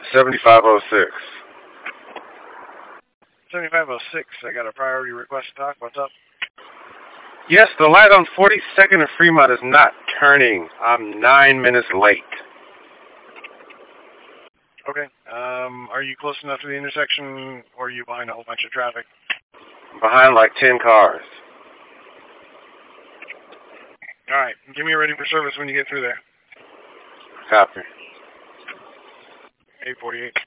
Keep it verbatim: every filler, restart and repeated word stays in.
seventy-five oh six. seventy-five oh six, I got a priority request to talk. What's up? Yes, the light on forty-second and Fremont is not turning. I'm nine minutes late. Okay. Um, are you close enough to the intersection, or are you behind a whole bunch of traffic? Behind like ten cars. All right. Give me a rating for service when you get through there. Copy. eight forty-eight.